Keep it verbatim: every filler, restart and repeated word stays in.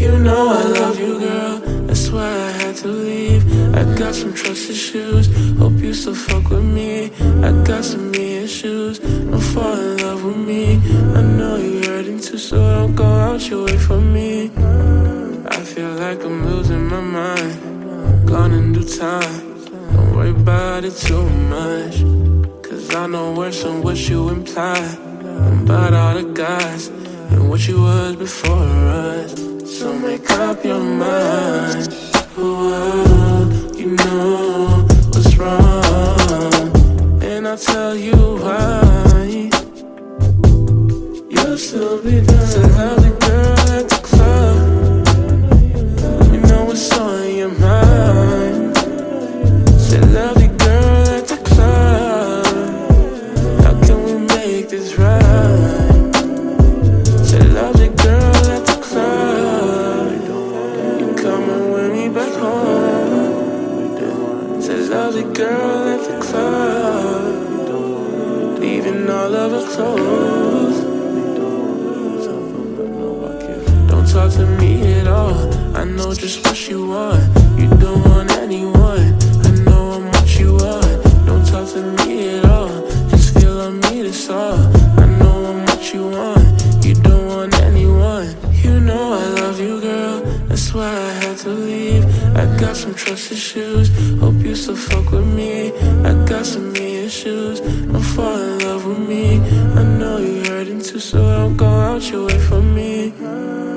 You know I love you, girl, that's why I had to leave. I got some trust issues, hope you still fuck with me. I got some me issues, don't fall in love with me. I know you hurting too, so don't go out your way for me. I feel like I'm losing my mind, gone in due time. Don't worry about it too much, cause I know worse than what you imply about all the guys and what you was before us. So make up your mind. Ooh, you know what's wrong, and I'll tell you why. You'll still be there to love the girl at the club. You know what's on your mind. Say love the girl at the club. How can we make this right? Say love the girl at the club. You coming with me back home. Say love the girl at the club, leaving all of her clothes. Don't talk to me at all, I know just what you want. You don't want anyone, I know I'm what you want. Don't talk to me at all, just feel on me, that's all. I know I'm what you want, you don't want anyone. You know I love you, girl, that's why I had to leave. I got some trust issues, hope you still fuck with me. I got some me issues, don't fall in love with me. I know you hurting too, so don't go out your way for me.